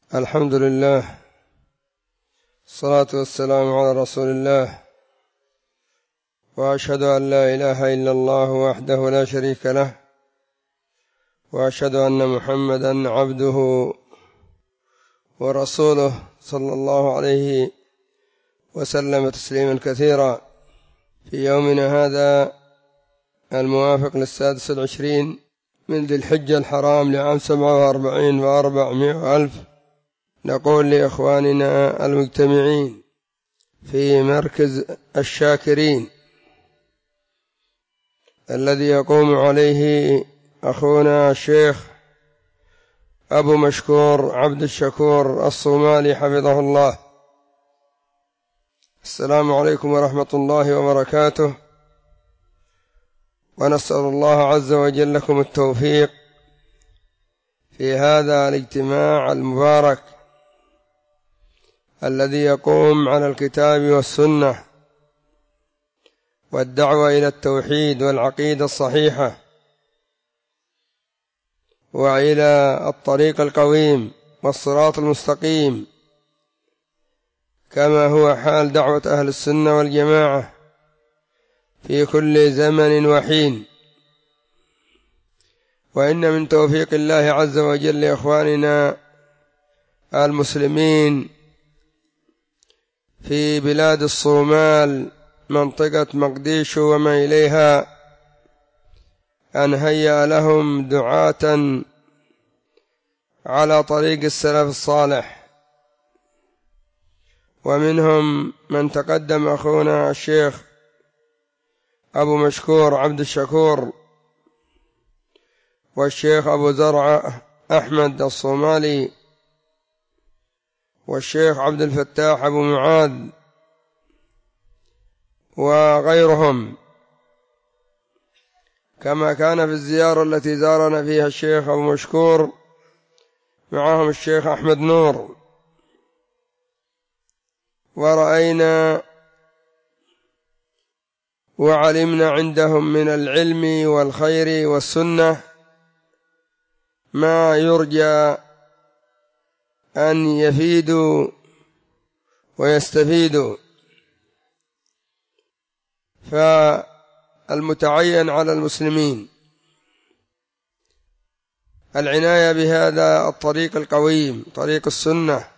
الحمد لله، الصلاة والسلام على رسول الله، وأشهد أن لا إله إلا الله وحده لا شريك له، وأشهد أن محمدا عبده ورسوله صلى الله عليه وسلم تسليما كثيرا. في يومنا هذا الموافق ل26 من ذي الحجة الحرام لعام 47 و400 ألف، نقول لإخواننا المجتمعين في مركز الشاكرين الذي يقوم عليه أخونا الشيخ أبو مشكور عبد الشكور الصومالي حفظه الله، السلام عليكم ورحمة الله وبركاته، ونسأل الله عز وجل لكم التوفيق في هذا الاجتماع المبارك الذي يقوم على الكتاب والسنة والدعوة إلى التوحيد والعقيدة الصحيحة وإلى الطريق القويم والصراط المستقيم، كما هو حال دعوة أهل السنة والجماعة في كل زمن وحين. وإن من توفيق الله عز وجل لإخواننا المسلمين في بلاد الصومال منطقة مقديشو وما إليها أن هيأ لهم دعاة على طريق السلف الصالح، ومنهم من تقدم أخونا الشيخ أبو مشكور عبد الشكور، والشيخ أبو زرعة أحمد الصومالي، والشيخ عبد الفتاح أبو معاذ، وغيرهم، كما كان في الزيارة التي زارنا فيها الشيخ أبو مشكور معهم الشيخ أحمد نور، ورأينا وعلمنا عندهم من العلم والخير والسنة ما يرجى أن يفيدوا ويستفيدوا. فالمتعين على المسلمين العناية بهذا الطريق القويم، طريق السنة،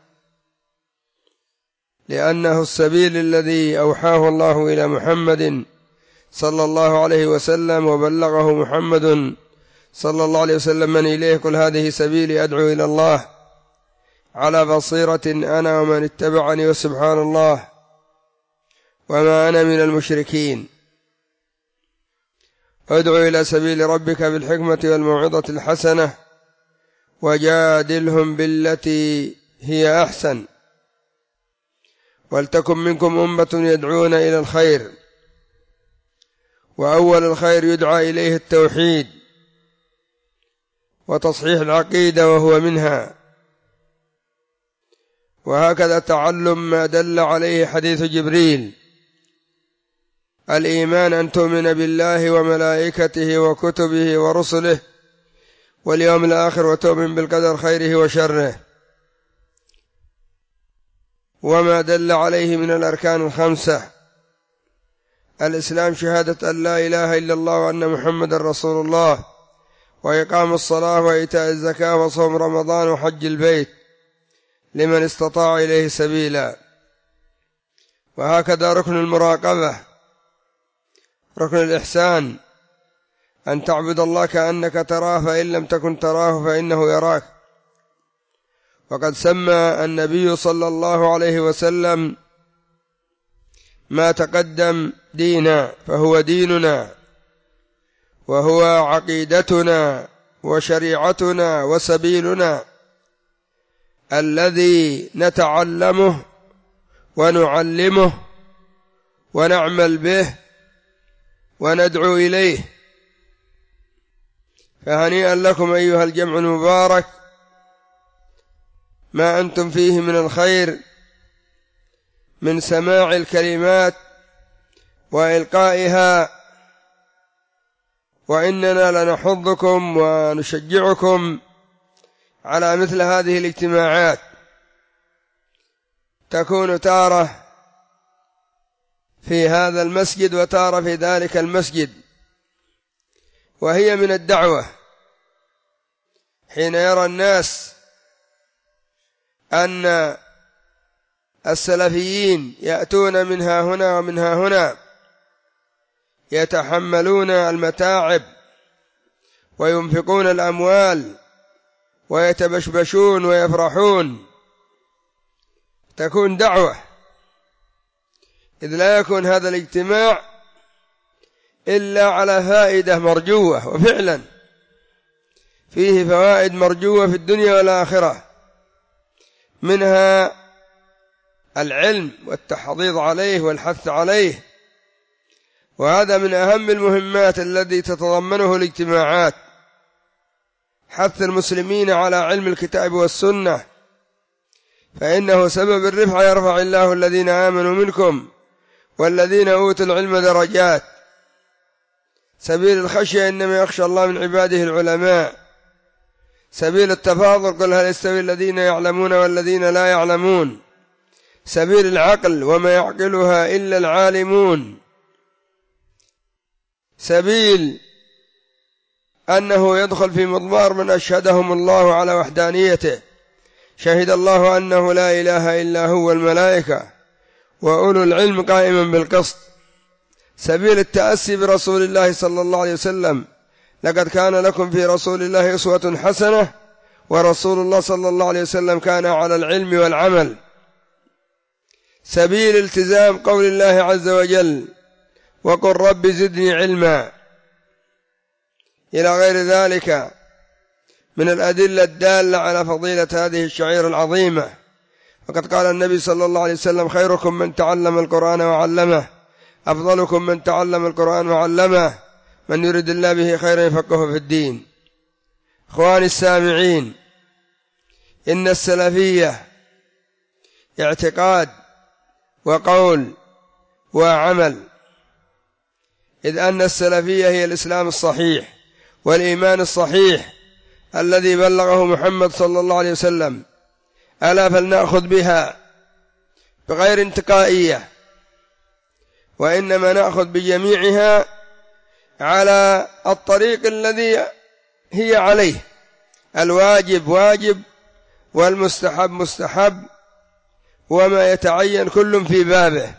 لأنه السبيل الذي أوحاه الله إلى محمد صلى الله عليه وسلم، وبلغه محمد صلى الله عليه وسلم من إليه: قل هذه سبيلي أدعو إلى الله على بصيرة أنا ومن اتبعني وسبحان الله وما أنا من المشركين. ادعو إلى سبيل ربك بالحكمة والموعظة الحسنة وجادلهم بالتي هي أحسن، ولتكن منكم أمة يدعون إلى الخير، وأول الخير يدعى إليه التوحيد وتصحيح العقيدة وهو منها. وهكذا تعلم ما دل عليه حديث جبريل: الإيمان أن تؤمن بالله وملائكته وكتبه ورسله واليوم الآخر وتؤمن بالقدر خيره وشره. وما دل عليه من الأركان الخمسة: الإسلام شهادة أن لا إله إلا الله وأن محمد رسول الله، وإقام الصلاة وإيتاء الزكاة وصوم رمضان وحج البيت لمن استطاع إليه سبيلا. وهكذا ركن المراقبة، ركن الإحسان، أن تعبد الله كأنك تراه فإن لم تكن تراه فإنه يراك. وقد سمى النبي صلى الله عليه وسلم ما تقدم دينا، فهو ديننا وهو عقيدتنا وشريعتنا وسبيلنا الذي نتعلمه ونعلمه ونعمل به وندعو إليه. فهنيئا لكم أيها الجمع المبارك ما أنتم فيه من الخير، من سماع الكلمات وإلقائها، وإننا لنحضكم ونشجعكم على مثل هذه الاجتماعات، تكون تارة في هذا المسجد وتارة في ذلك المسجد، وهي من الدعوة. حين يرى الناس أن السلفيين يأتون منها هنا ومنها هنا يتحملون المتاعب وينفقون الأموال ويتبشبشون ويفرحون، تكون دعوة، إذ لا يكون هذا الاجتماع إلا على فائدة مرجوة، وفعلا فيه فوائد مرجوة في الدنيا والآخرة، منها العلم والتحضيض عليه والحث عليه، وهذا من أهم المهمات التي تتضمنه الاجتماعات، حث المسلمين على علم الكتاب والسنة، فإنه سبب الرفع، يرفع الله الذين آمنوا منكم والذين أوتوا العلم درجات. سبيل الخشية إنما يخشى الله من عباده العلماء. سبيل التفاضل قل هل يستوي الذين يعلمون والذين لا يعلمون. سبيل العقل وما يعقلها إلا العالمون. سبيل أنه يدخل في مضمار من أشهدهم الله على وحدانيته، شهد الله أنه لا إله إلا هو الملائكة وأولو العلم قائما بالقسط. سبيل التأسي برسول الله صلى الله عليه وسلم، لقد كان لكم في رسول الله أسوة حسنة، ورسول الله صلى الله عليه وسلم كان على العلم والعمل. سبيل التزام قول الله عز وجل وقل رب زدني علما، إلى غير ذلك من الأدلة الدالة على فضيلة هذه الشعيرة العظيمة. وقد قال النبي صلى الله عليه وسلم خيركم من تعلم القرآن وعلمه، أفضلكم من تعلم القرآن وعلمه، من يريد الله به خيرا يفقهه في الدين. إخواني السامعين، إن السلفية اعتقاد وقول وعمل، إذ أن السلفية هي الإسلام الصحيح والإيمان الصحيح الذي بلغه محمد صلى الله عليه وسلم. ألا فلنأخذ بها بغير انتقائية، وإنما نأخذ بجميعها على الطريق الذي هي عليه. الواجب واجب والمستحب مستحب، وما يتعين كل في بابه.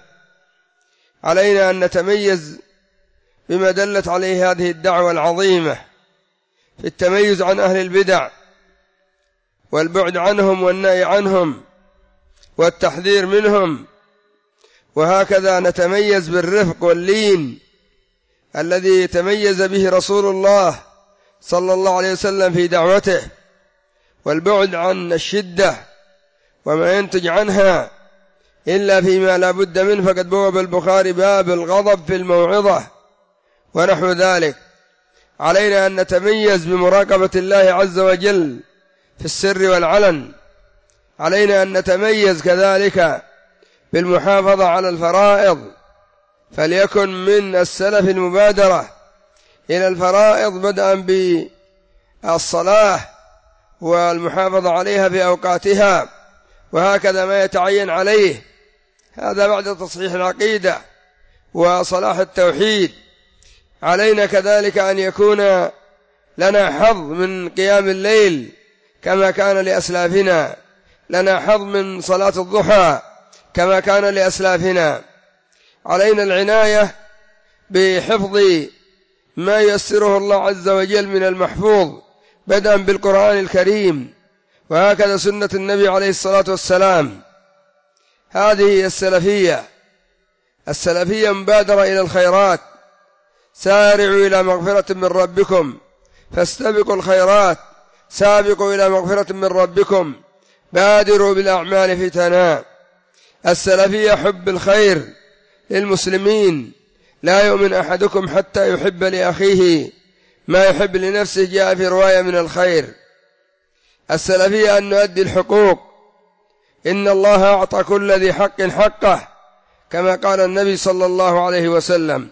علينا أن نتميز بما دلت عليه هذه الدعوة العظيمة في التميز عن أهل البدع والبعد عنهم والنهي عنهم والتحذير منهم، وهكذا نتميز بالرفق واللين الذي تميز به رسول الله صلى الله عليه وسلم في دعوته، والبعد عن الشدة وما ينتج عنها إلا فيما لا بد منه. فقد بوب البخاري باب الغضب في الموعظة ونحو ذلك. علينا أن نتميز بمراقبة الله عز وجل في السر والعلن. علينا أن نتميز كذلك بالمحافظة على الفرائض، فليكن من السلف المبادرة إلى الفرائض بدءا بالصلاة والمحافظة عليها في أوقاتها، وهكذا ما يتعين عليه. هذا بعد تصحيح العقيدة وصلاح التوحيد. علينا كذلك أن يكون لنا حظ من قيام الليل كما كان لأسلافنا، لنا حظ من صلاة الضحى كما كان لأسلافنا. علينا العناية بحفظ ما ييسره الله عز وجل من المحفوظ بدءا بالقرآن الكريم، وهكذا سنة النبي عليه الصلاة والسلام. هذه هي السلفية مبادرة إلى الخيرات. سارعوا إلى مغفرة من ربكم فاستبقوا الخيرات، سابقوا إلى مغفرة من ربكم، بادروا بالأعمال فتنا. السلفية حب الخير للمسلمين. لا يؤمن أحدكم حتى يحب لأخيه ما يحب لنفسه، جاء في رواية من الخير. السلفية أن نؤدي الحقوق. إن الله أعطى كل ذي حق حقه كما قال النبي صلى الله عليه وسلم.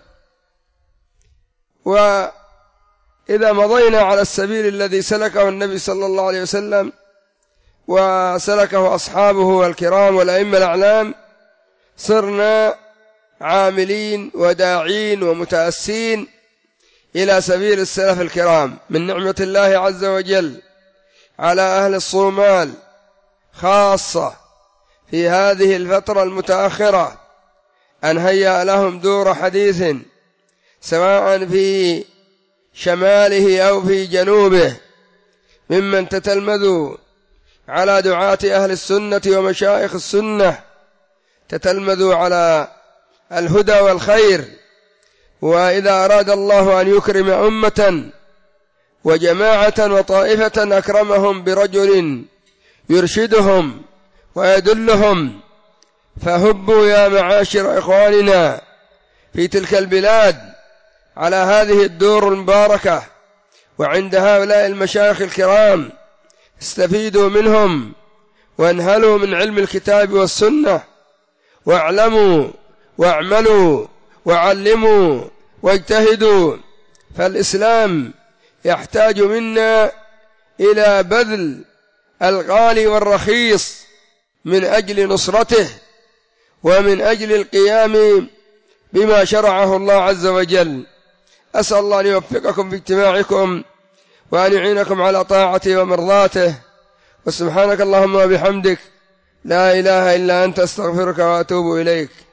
وإذا مضينا على السبيل الذي سلكه النبي صلى الله عليه وسلم وسلكه أصحابه الكرام والأئمة الأعلام، صرنا عاملين وداعين ومتأسين إلى سبيل السلف الكرام. من نعمة الله عز وجل على أهل الصومال خاصة في هذه الفترة المتأخرة أن هيأ لهم دور حديث سواء في شماله أو في جنوبه، ممن تتلمذوا على دعاة أهل السنة ومشايخ السنة، تتلمذوا على الهدى والخير. وإذا أراد الله أن يكرم أمة وجماعة وطائفة أكرمهم برجل يرشدهم ويدلهم، فهبوا يا معاشر إخواننا في تلك البلاد على هذه الدور المباركة وعند هؤلاء المشايخ الكرام، استفيدوا منهم وانهلوا من علم الكتاب والسنة، واعلموا واعملوا وعلموا واجتهدوا. فالإسلام يحتاج منا إلى بذل الغالي والرخيص من أجل نصرته ومن أجل القيام بما شرعه الله عز وجل. أسأل الله أن يوفقكم في اجتماعكم وأن يعينكم على طاعته ومرضاته. وسبحانك اللهم وبحمدك، لا إله إلا أنت، أستغفرك وأتوب إليك.